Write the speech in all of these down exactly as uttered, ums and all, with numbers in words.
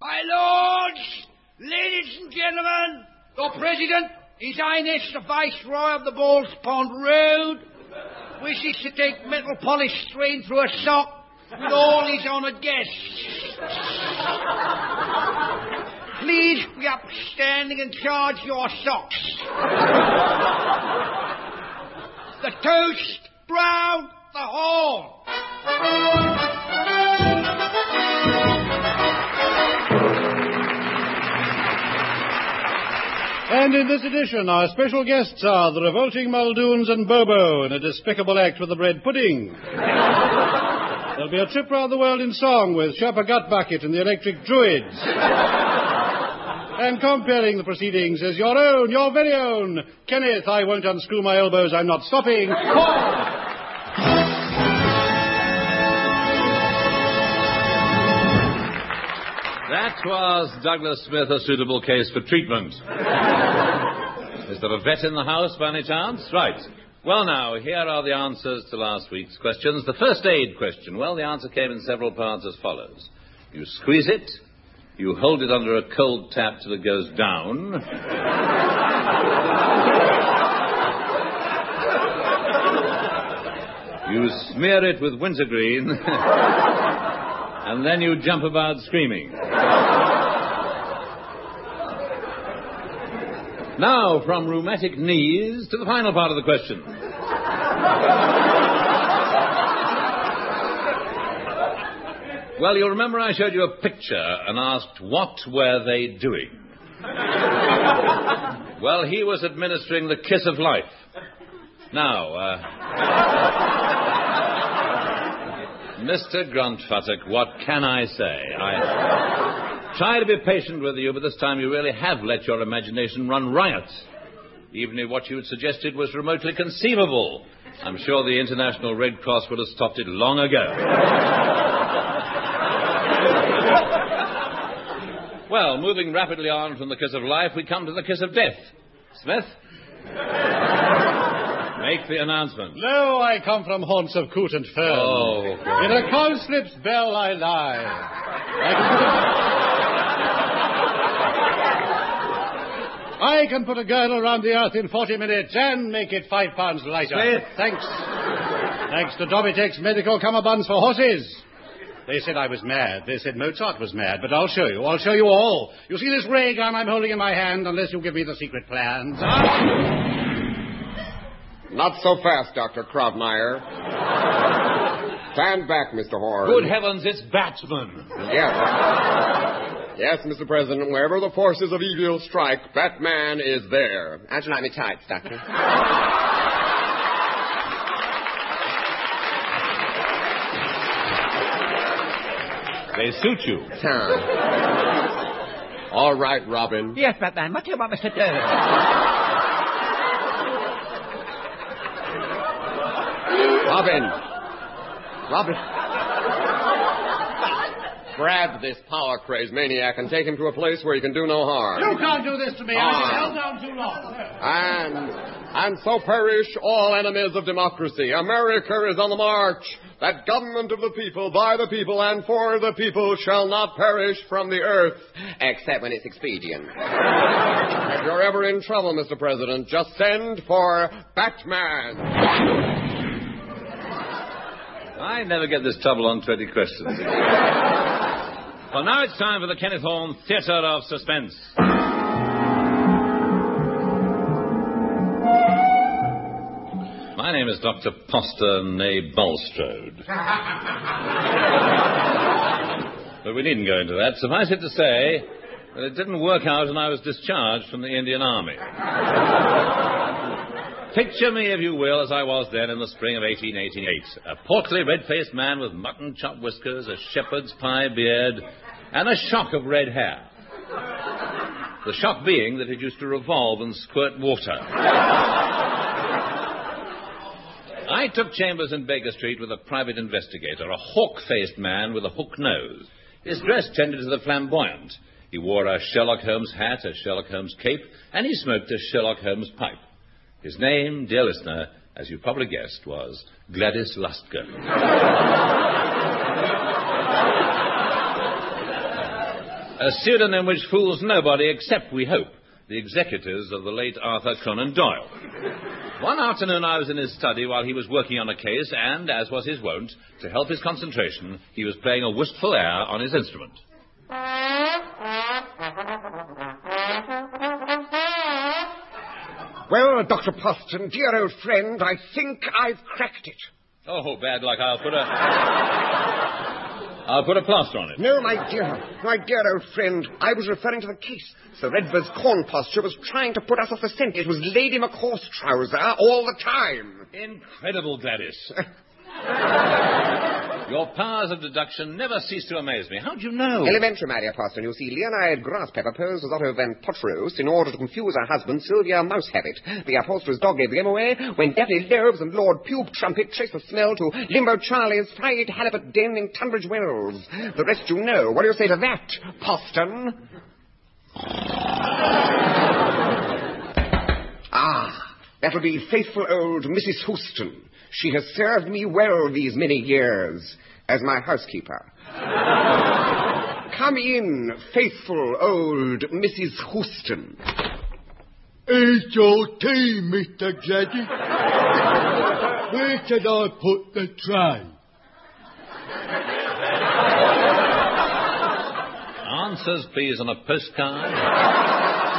My lords, ladies and gentlemen, your president, His Highness the Viceroy of the Balls Pond Road, wishes to take metal polish strain through a sock with all his honoured guests. Please be upstanding and charge your socks. The toast, Brown the Horn. And in this edition, our special guests are the revolting Muldoons and Bobo in a despicable act with the bread pudding. There'll be a trip round the world in song with Sherpa Gutbucket and the Electric Druids. And comparing the proceedings is your own, your very own, Kenneth, I won't unscrew my elbows, I'm not stopping, Paul. That was Douglas Smith, a suitable case for treatment. Is there a vet in the house by any chance? Right. Well, now, here are the answers to last week's questions. The first aid question. Well, the answer came in several parts as follows. You squeeze it. You hold it under a cold tap till it goes down. You smear it with wintergreen. And then you jump about screaming. Now, from rheumatic knees to the final part of the question. Well, you'll remember I showed you a picture and asked, what were they doing? Well, he was administering the kiss of life. Now, uh... Mister Gruntfuttock, what can I say? I try to be patient with you, but this time you really have let your imagination run riot. Even if what you had suggested was remotely conceivable, I'm sure the International Red Cross would have stopped it long ago. Well, moving rapidly on from the kiss of life, we come to the kiss of death. Smith? Make the announcement. Lo, I come from haunts of coot and fern. Oh, okay. In a cowslip's bell I lie. I can, put a... I can put a girdle around the earth in forty minutes and make it five pounds lighter. Smith. Thanks. Thanks to Dobbytek's medical cummerbunds for horses. They said I was mad. They said Mozart was mad, but I'll show you. I'll show you all. You see this ray gun I'm holding in my hand, unless you give me the secret plans. Not so fast, Doctor Krautmeyer. Stand back, Mister Horn. Good heavens, it's Batman. Yes. Yes, Mister President, wherever the forces of evil strike, Batman is there. How'd you like me tights, Doctor? They suit you. Huh. All right, Robin. Yes, Batman, what do you want me to do? Robin. Robin. Grab this power-crazed maniac and take him to a place where he can do no harm. You can't do this to me. I've been held down too long. And, and so perish all enemies of democracy. America is on the march. That government of the people, by the people, and for the people shall not perish from the earth. Except when it's expedient. If you're ever in trouble, Mister President, just send for Batman. I never get this trouble on twenty questions. Well, now it's time for the Kenneth Horne Theatre of Suspense. My name is Doctor Poster Nay Bulstrode. But we needn't go into that. Suffice it to say that it didn't work out and I was discharged from the Indian Army. Picture me, if you will, as I was then in the spring of eighteen eighty-eight. A portly, red-faced man with mutton-chop whiskers, a shepherd's pie beard, and a shock of red hair. The shock being that it used to revolve and squirt water. I took chambers in Baker Street with a private investigator, a hawk-faced man with a hook nose. His dress tended to the flamboyant. He wore a Sherlock Holmes hat, a Sherlock Holmes cape, and he smoked a Sherlock Holmes pipe. His name, dear listener, as you probably guessed, was Gladys Lustgren. A pseudonym which fools nobody except, we hope, the executors of the late Arthur Conan Doyle. One afternoon I was in his study while he was working on a case, and, as was his wont, to help his concentration, he was playing a wistful air on his instrument. Well, Doctor Poston, dear old friend, I think I've cracked it. Oh, bad luck. I'll put a... I'll put a plaster on it. No, my dear, my dear old friend, I was referring to the case. Sir Redvers corn posture was trying to put us off the scent. It was Lady McHorse trouser all the time. Incredible, Gladys. Your powers of deduction never cease to amaze me. How do you know? Elementary, my dear Poston. You see, Leonide Grasspepper posed as Otto van Potros in order to confuse her husband, Sylvia Mousehabit. The upholsterer's dog gave the game away when Daphne Lobes and Lord Pube Trumpet traced the smell to Limbo Charlie's fried halibut den in Tunbridge Wells. The rest you know. What do you say to that, Poston? Ah, that will be faithful old Missus Houston. She has served me well these many years as my housekeeper. Come in, faithful old Missus Houston. It's your tea, Mister Gladys. Where should I put the tray? Answers, please, on a postcard.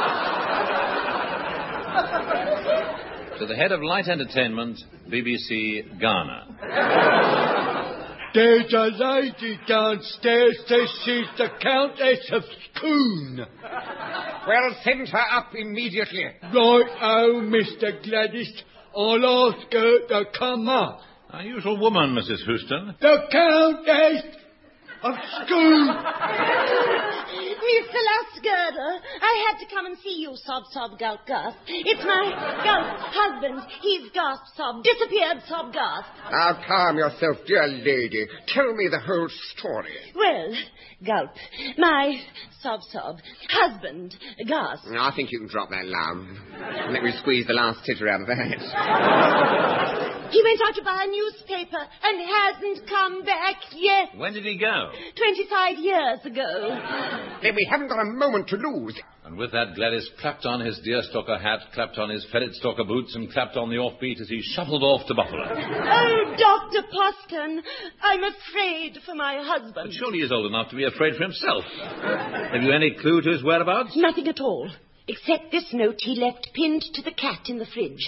To the head of Light Entertainment, B B C Ghana. There's a lady downstairs says she's the Countess of Scone. Well, send her up immediately. Right, oh, Mister Gladys. I'll ask her to come up. Unusual woman, Missus Houston. The Countess of Scone. Mister Lasgerder, I had to come and see you, sob, sob, gulp, gasp. It's my gulp husband. He's gasp, sob, disappeared, sob, gasp. Now, calm yourself, dear lady. Tell me the whole story. Well, gulp, my sob, sob, husband, gasp. I think you can drop that, love. Let me squeeze the last titter out of that. He went out to buy a newspaper and hasn't come back yet. When did he go? Twenty-five years ago. Then we haven't got a moment to lose. And with that, Gladys clapped on his deerstalker hat, clapped on his ferret-stalker boots, and clapped on the offbeat as he shuffled off to Buffalo. Oh, Doctor Poston, I'm afraid for my husband. But surely he's old enough to be afraid for himself. Have you any clue to his whereabouts? Nothing at all. Except this note he left pinned to the cat in the fridge.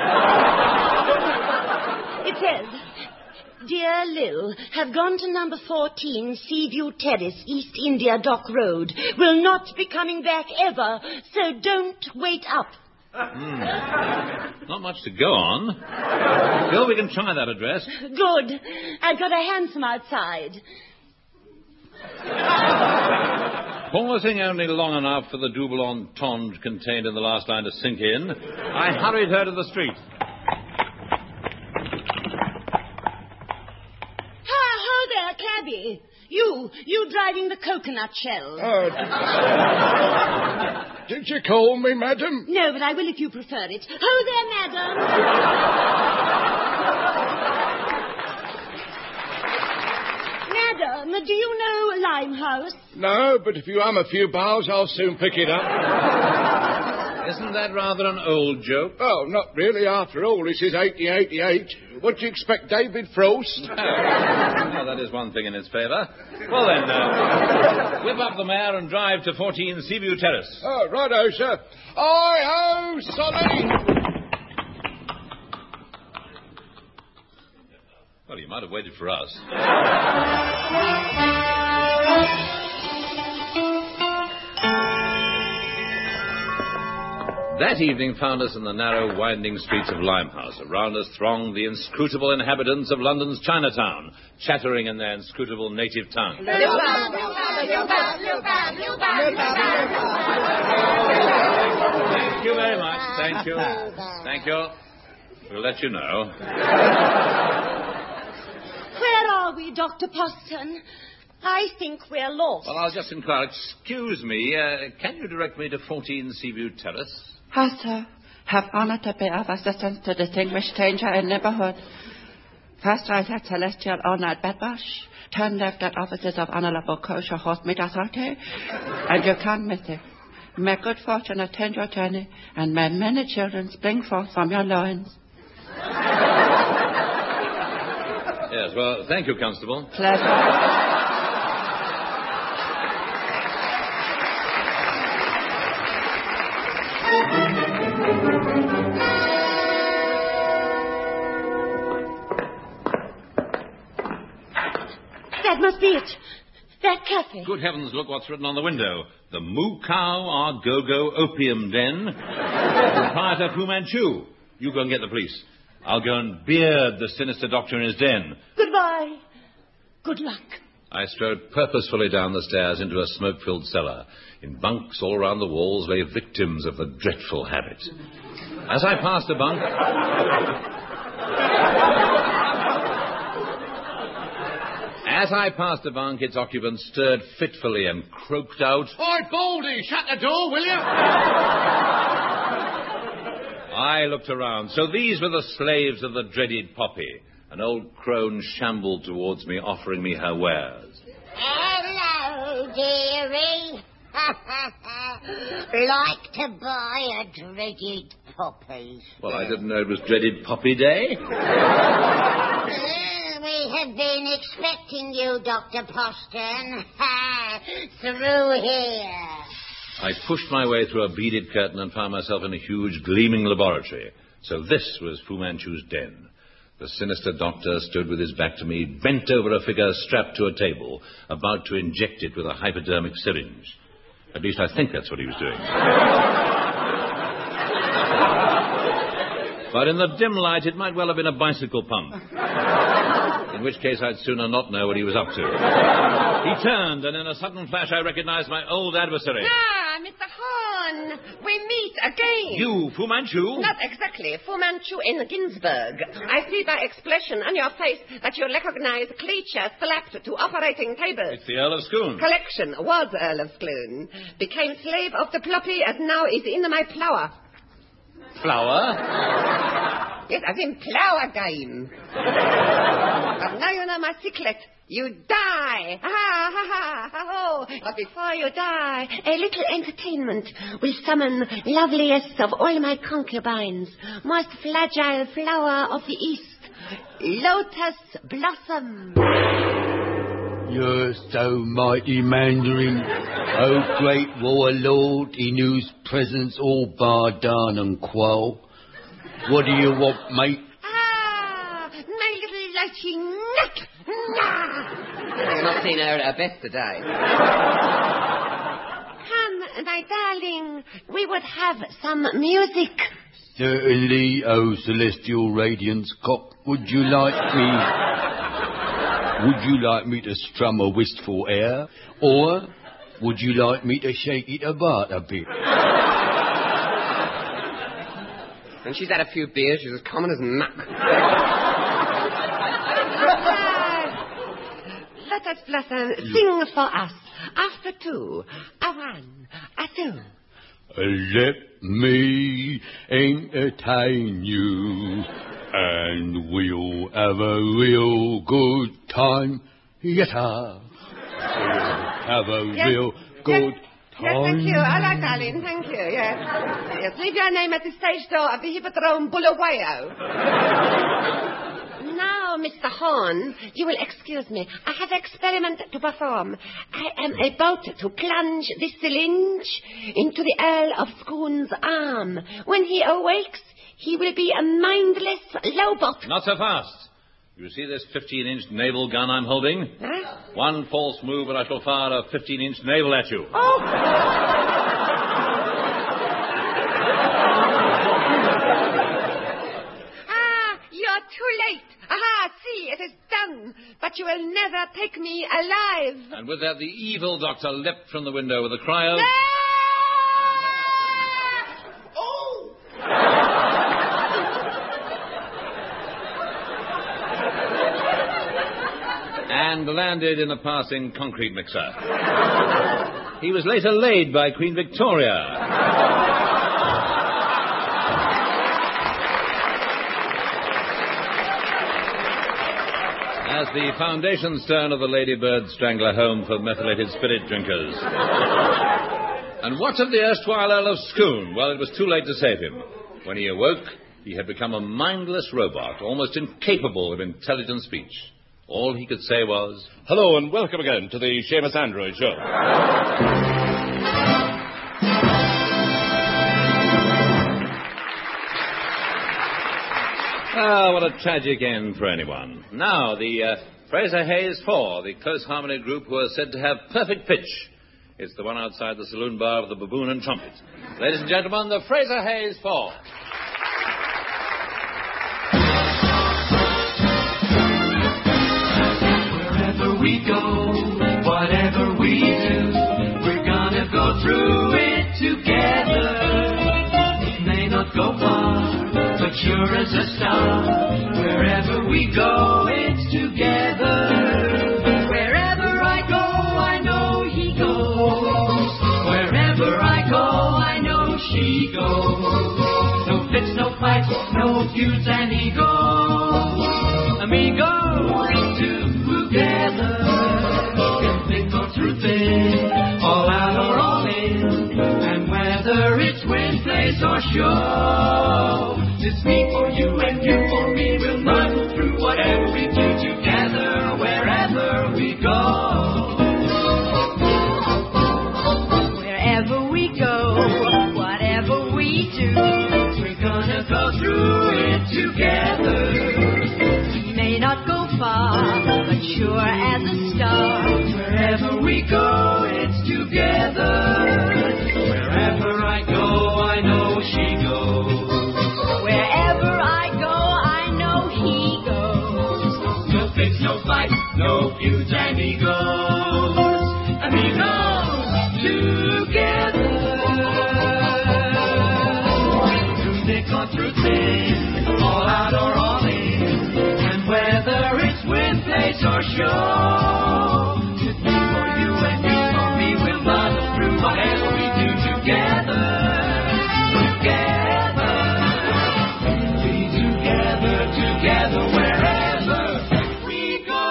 It says, Dear Lil, have gone to number fourteen, Seaview Terrace, East India Dock Road. Will not be coming back ever, so don't wait up. Hmm. Not much to go on. Bill, we can try that address. Good. I've got a hansom outside. Pausing only long enough for the double entendre contained in the last line to sink in, I hurried her to the street. Ha, ho there, cabby. You, you driving the coconut shell. Oh, did, did you call me, madam? No, but I will if you prefer it. Ho there, madam. Madam, do you know Limehouse? No, but if you hum a few bars, I'll soon pick it up. Isn't that rather an old joke? Oh, not really. After all, this is eighteen eighty-eight. What do you expect, David Frost? Oh, well, that is one thing in its favour. Well, then, uh, whip up the mare and drive to fourteen Seaview Terrace. Oh, righto, sir. Hi-ho, Sonny! Well, you might have waited for us. That evening found us in the narrow, winding streets of Limehouse. Around us thronged the inscrutable inhabitants of London's Chinatown, chattering in their inscrutable native tongue. Thank you very much. Thank you. Thank you. We'll let you know. Where are we, Doctor Poston? I think we're lost. Well, I'll just inquire. Excuse me, uh, can you direct me to fourteen Seaview Terrace? Hi, sir. Have honor to be of assistance to distinguished stranger in neighborhood. First right at Celestial Honour at Bedbush, turn left at Offices of Honourable Kosher Horse Meat Authority, and you can't miss it. May good fortune attend your journey, and may many children spring forth from your loins. Yes, well, thank you, Constable. Pleasure. That must be it. That cafe. Good heavens, look what's written on the window. The Moo Cow Our Go-Go Opium Den. Proprietor Fu Manchu. You go and get the police. I'll go and beard the sinister doctor in his den. Goodbye. Good luck. I strode purposefully down the stairs into a smoke-filled cellar. In bunks all around the walls lay victims of the dreadful habit. As I passed a bunk... As I passed a bunk, its occupant stirred fitfully and croaked out, Oi, Baldy, shut the door, will you? I looked around. So these were the slaves of the dreaded Poppy. An old crone shambled towards me, offering me her wares. Hello, dearie. Like to buy a dreaded poppy. Well, I didn't know it was dreaded Poppy Day. We have been expecting you, Doctor Poston. Through here. I pushed my way through a beaded curtain and found myself in a huge, gleaming laboratory. So this was Fu Manchu's den. The sinister doctor stood with his back to me, bent over a figure strapped to a table, about to inject it with a hypodermic syringe. At least I think that's what he was doing. But in the dim light, it might well have been a bicycle pump. In which case I'd sooner not know what he was up to. He turned, and in a sudden flash I recognized my old adversary. Ah, Mister Horn, we meet again. You, Fu Manchu? Not exactly. Fu Manchu in Ginsburg. I see by expression on your face that you recognize creature slapped to operating table. It's the Earl of Scone. Collection was Earl of Scone. Became slave of the ploppy and now is in my plower. Flower? Yes, as in plower game. But now you know my secret. You die. Ha ha ha ha ho. But before you die, a little entertainment will summon loveliest of all my concubines, most fragile flower of the East, Lotus Blossom. You're so mighty, Mandarin. Oh, great warlord, in whose presence all bow down and quo. What do you want, mate? Ah, my little lucky nut. Nah. I've not seen her at her best today. Come, my darling, we would have some music. Certainly, oh celestial radiance cock. Would you like me... Would you like me to strum a wistful air? Or would you like me to shake it about a bit? When she's had a few beers, she's as common as muck. Let us, Blossom, sing for us. After two, a one, a two. Let me entertain you, and we'll have a real good time. Yes, sir. We'll have a Yes, real good yes, time. Yes, thank you. I like darling. Thank you. Yes. Yes. Leave your name at the stage door of the Hippodrome Bulawayo. Now, Mister Horn, you will excuse me. I have an experiment to perform. I am about to plunge this syringe into the Earl of Scone's arm. When he awakes, he will be a mindless lobot. Not so fast. You see this fifteen-inch naval gun I'm holding? Huh? One false move and I shall fire a fifteen-inch naval at you. Oh! Ah, you're too late. Aha, see, it is done. But you will never take me alive. And with that, the evil doctor leapt from the window with a cry of... Oh! and landed in a passing concrete mixer. He was later laid by Queen Victoria. as the foundation stone of the Ladybird Strangler Home for Methylated Spirit Drinkers. And what of the erstwhile Earl of Scone? Well, it was too late to save him. When he awoke, he had become a mindless robot, almost incapable of intelligent speech. All he could say was, "Hello and welcome again to the Seamus Android Show." Ah, what a tragic end for anyone. Now, the uh, Fraser Hayes Four, the close harmony group who are said to have perfect pitch. It's the one outside the saloon bar of the Baboon and Trumpet. Ladies and gentlemen, the Fraser Hayes Four. Wherever we go, whatever we do, we're gonna go through it together. It may not go far, but sure as a star. Wherever we go, it's together. Wherever I go, I know he goes. Wherever I go, I know she goes. No fits, no fights, no feuds and egos. Amigos together. If they go through thin, all out or all in. And whether it's wind, place or show, it's me for you and you for me. We'll run through whatever we do together, wherever we go. Wherever we go, whatever we do, we're gonna go through it together. We may not go far, but sure as a star. Wherever we go, it's together. Wherever I go, I know she goes. Wherever I go, I know he goes. No fix, no fight, no feuds and egos. Amigos together. Through thick or through thin, all out or all in. And whether it's with place or show, it's me for you and you for me. We'll run through whatever we do together. Together. Be together, together, wherever we go.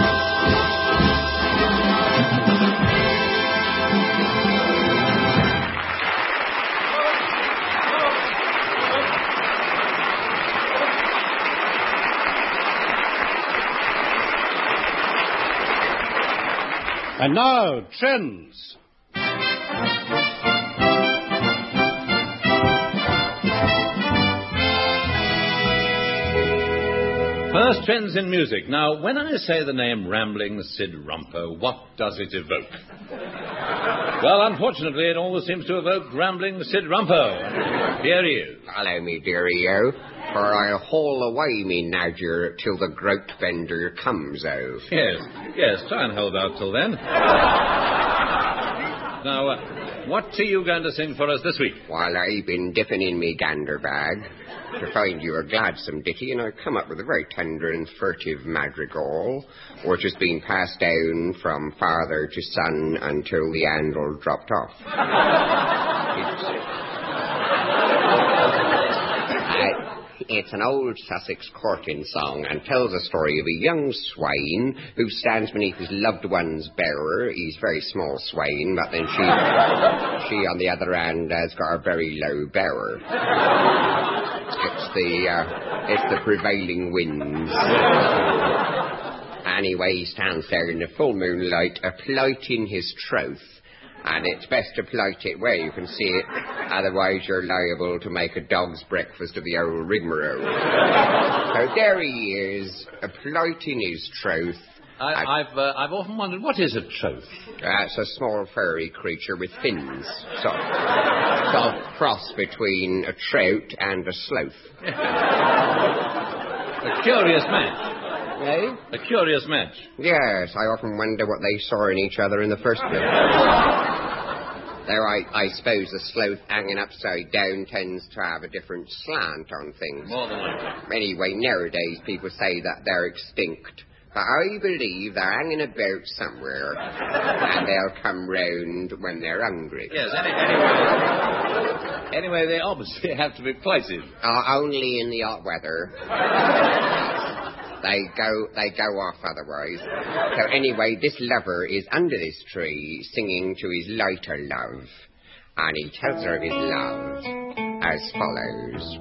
And now, trends. First, trends in music. Now, when I say the name Rambling Sid Rumpo, what does it evoke? Well, unfortunately, it always seems to evoke Rambling Sid Rumpo. Here he is. Hello, me dearie-o, for I'll haul away me nadger till the groat bender comes out. Yes, yes, try and hold out till then. Now, uh, what are you going to sing for us this week? While I've been dipping in me gander bag to find you a gladsome ditty, and I've come up with a very tender and furtive madrigal, which has been passed down from father to son until the handle dropped off. It's, uh, it's an old Sussex courting song and tells a story of a young swain who stands beneath his loved one's bearer. He's a very small swain, but then she, she on the other hand, has got a very low bearer. It's the, uh, it's the prevailing winds. Anyway, he stands there in the full moonlight, a-plighting his troth. And it's best to plight it where you can see it, otherwise you're liable to make a dog's breakfast of the old rigmarole. So there he is, a-plighting his troth. I, I've uh, I've often wondered, what is a troth? Uh, it's a small furry creature with fins. So, so a cross between a trout and a sloth. A curious match. Eh? A curious match. Yes, I often wonder what they saw in each other in the first place. Though I, I suppose the sloth hanging upside down tends to have a different slant on things. More than likely. Anyway, nowadays people say that they're extinct. But I believe they're hanging about somewhere, and they'll come round when they're hungry. Yes, any, anyway. Anyway, they obviously have to be plighted. Uh, only in the hot weather. They go, they go off otherwise. So anyway, this lover is under this tree singing to his later love. And he tells her of his love as follows.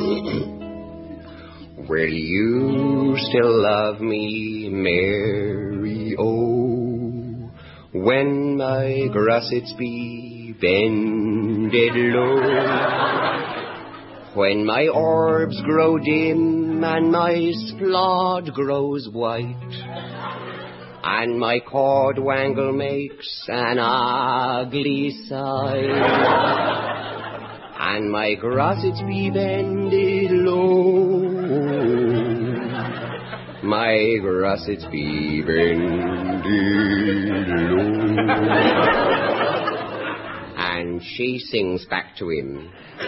Will you still love me, Mary, oh, when my gussets be bended low? When my orbs grow dim and my splod grows white, and my cordwangle makes an ugly sight, and my gussets be bended low, my gussets be bended low. And she sings back to him.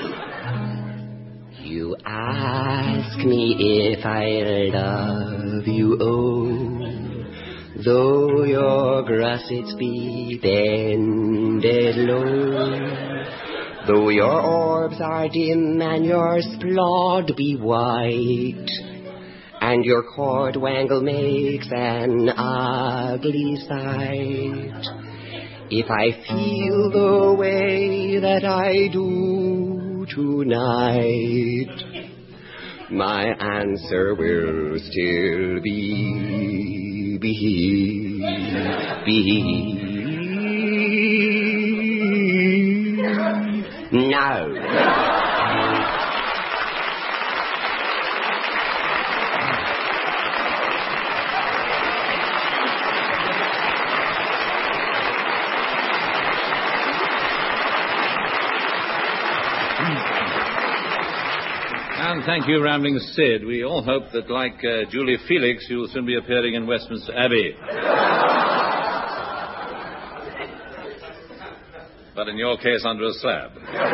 You ask me if I love you, oh, though your gussets be bended low, though your orbs are dim and your splod be white, and your cordwangle makes an ugly sight. If I feel the way that I do tonight, my answer will still be, be, be, no. And thank you, Rambling Sid. We all hope that, like uh, Julie Felix, you will soon be appearing in Westminster Abbey. But in your case, under a slab.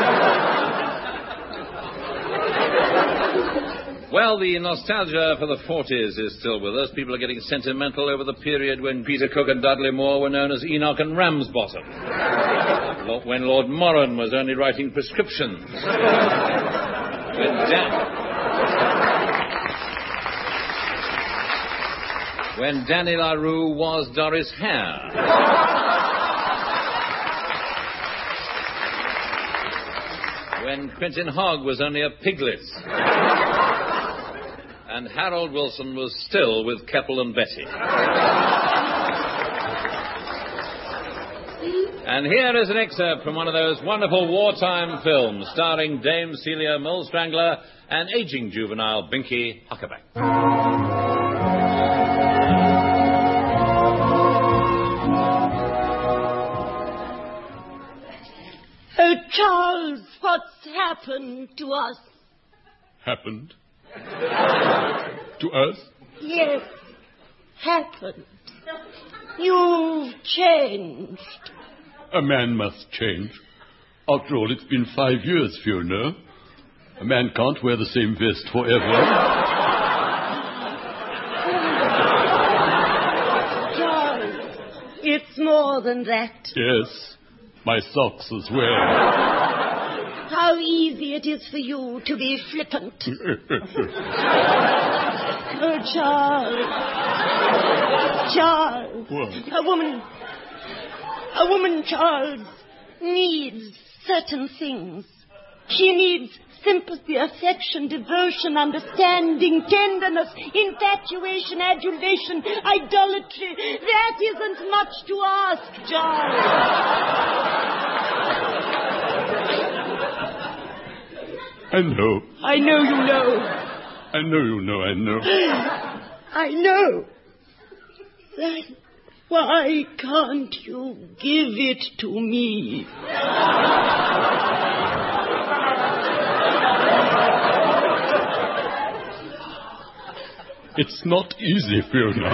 Well, the nostalgia for the forties is still with us. People are getting sentimental over the period when Peter Cook and Dudley Moore were known as Enoch and Ramsbottom. When Lord Moran was only writing prescriptions. When, Dan- when Danny LaRue was Doris Hare. When Quentin Hogg was only a piglet. And Harold Wilson was still with Keppel and Betty. And here is an excerpt from one of those wonderful wartime films starring Dame Celia Millstrangler and aging juvenile Binky Huckaback. Oh, Charles, what's happened to us? Happened? To us? Yes, happened. You've changed. A man must change. After all, it's been five years, Fiona. A man can't wear the same vest forever. Charles, it's more than that. Yes, my socks as well. How easy it is for you to be flippant. Oh, Charles. Charles. What? A woman... A woman, Charles, needs certain things. She needs sympathy, affection, devotion, understanding, tenderness, infatuation, adulation, idolatry. That isn't much to ask, Charles. I know. I know you know. I know you know, I know. I know. Then why can't you give it to me? It's not easy, Fiona.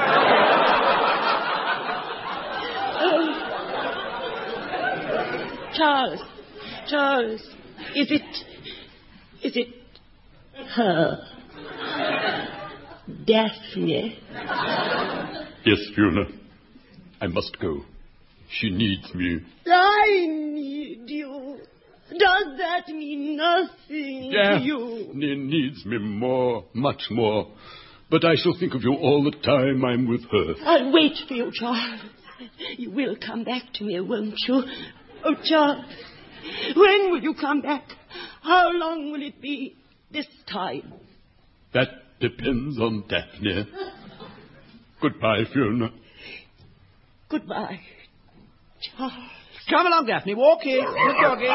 Oh. Charles, Charles, is it, is it her? Daphne? Yes, Fiona. I must go. She needs me. I need you. Does that mean nothing Yeah, to you? She needs me more, much more. but I shall think of you all the time I'm with her. I'll wait for you, Charles. You will come back to me, won't you? Oh, Charles, when will you come back? How long will it be this time? That depends on Daphne. Goodbye, Fiona. Goodbye, Charles. Come along, Daphne. Walk in. Good doggy.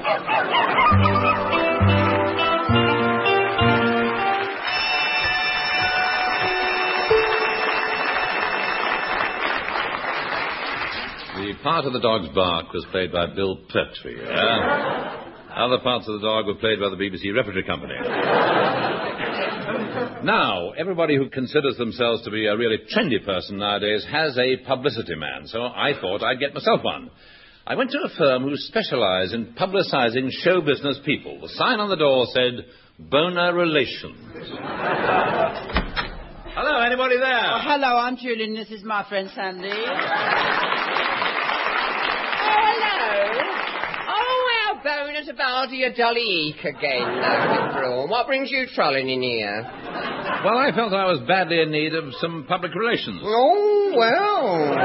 The part of the dog's bark was played by Bill Pertwee. Yeah? Other parts of the dog were played by the B B C Repertory Company. Now, everybody who considers themselves to be a really trendy person nowadays has a publicity man, so I thought I'd get myself one. I went to a firm who specialise in publicising show business people. The sign on the door said, Boner Relations. Hello, anybody there? Oh, hello, I'm Julian. This is my friend Sandy. Bonus about your dolly eek again, Miss Braun. What brings you trolling in here? Well, I felt I was badly in need of some public relations. Oh, well.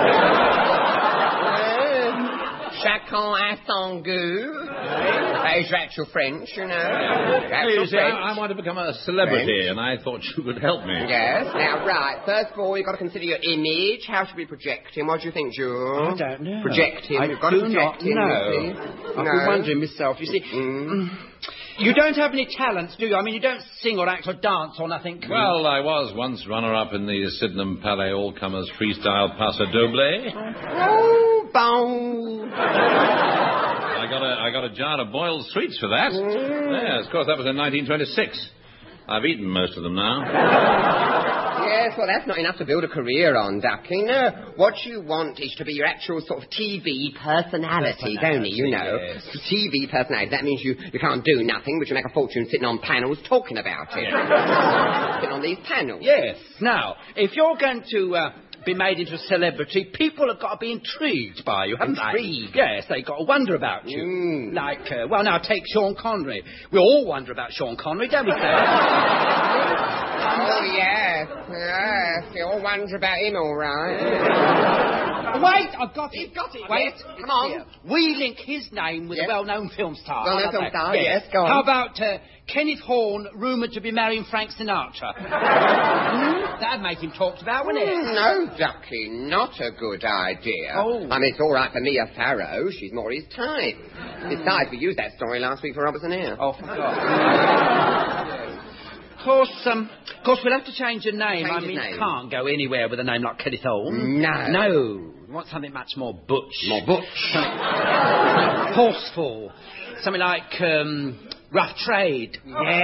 uh, chacun a son goût. That is actual French, you know. Actual You see, French. I, I want to become a celebrity, French. and I thought you could help me. Yes. Now, right. First of all, you've got to consider your image. How should we project him? What do you think, Jewel? I don't know. Project him. I You've got do to project not him. know. you see. I've No. been wondering myself. You see, Mm. You don't have any talents, do you? I mean, you don't sing or act or dance or nothing. Well, I was once runner-up in the Sydenham Palais All-Comers Freestyle Paso Doble. Oh, bow. I got a I got a jar of boiled sweets for that. Mm. Yes, of course, that was in nineteen twenty-six. I've eaten most of them now. Yes, well, that's not enough to build a career on, Ducky. No, what you want is to be your actual sort of T V personality, don't you, you know? Yes. T V personality, that means you, you can't do nothing, but you make a fortune sitting on panels talking about it. Sitting on these panels. Yes. Now, if you're going to uh, be made into a celebrity, people have got to be intrigued by you, haven't Intrigued? they? Yes, they've got to wonder about you. Mm. Like, uh, well, now take Sean Connery. We all wonder about Sean Connery, don't we, Sarah? Oh, yes, yes. You all wonder about him, all right. Wait, I've got it. You've got it, Wait, yes. Come on. Here. We link his name with Yes. a well-known film star. Well-known How about film that? star, yes, go on. How about uh, Kenneth Horne, rumoured to be marrying Frank Sinatra? Hmm? That'd make him talked about, wouldn't it? Mm, no, Ducky, not a good idea. Oh. I mean, it's all right for Mia Farrow. She's more his type. Besides, we used that story last week for Robertson Eyre. Oh, for God. Of course, um, of course, we'll have to change your name. Change I his mean, name. you can't go anywhere with a name like Kenneth Horne. No. No. We want something much more butch. More butch. Forceful. Something like, um, Rough Trade.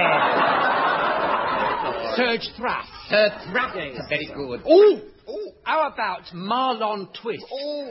Yeah. Surge Thrust. Sir Thrust. Yes. Very good. Ooh. Ooh. How about Marlon Twist? Oh,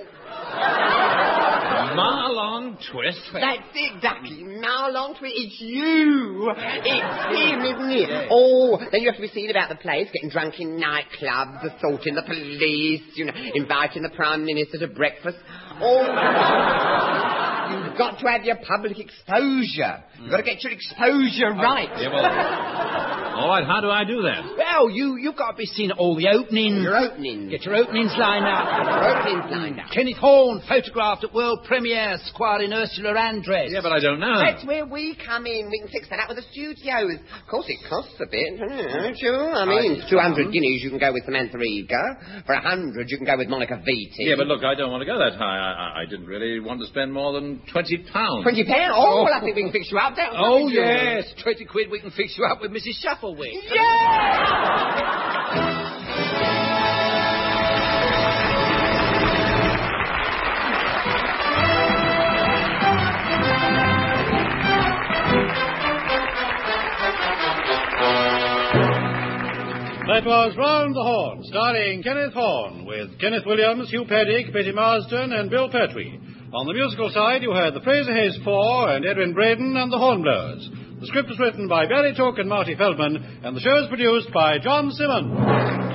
Marlon Twist. that's it, Ducky. Now, long to it, it's you. It's him, isn't it? Oh, then you have to be seen about the place, getting drunk in nightclubs, assaulting the police, you know, inviting the Prime Minister to breakfast. Oh, you've got to have your public exposure. You've got to get your exposure right. Yeah, well, all right, how do I do that? Well, you, you've got to be seen at all the openings. Your openings. Get your openings lined up. Your openings lined up. Kenneth Horne, photographed at world premiere, squiring Ursula Andress. Yeah, but I don't know. That's where we come in. We can fix that up with the studios. Of course, it costs a bit, don't you? I mean, I- two hundred guineas you can go with Samantha Eager. For a hundred you can go with Monica Vitti. Yeah, but look, I don't want to go that high. I, I, I didn't really want to spend more than twenty pounds. Twenty pounds? Oh, well, I think we can fix you up, don't we? Oh, yes. Twenty quid, we can fix you up with Missus Shufflewick. That was Round the Horn, starring Kenneth Horne, with Kenneth Williams, Hugh Paddick, Betty Marsden, and Bill Pertwee. On the musical side, you heard the Fraser Hayes Four and Edwin Braden and the Hornblowers. The script was written by Barry Took and Marty Feldman, and the show is produced by John Simmons.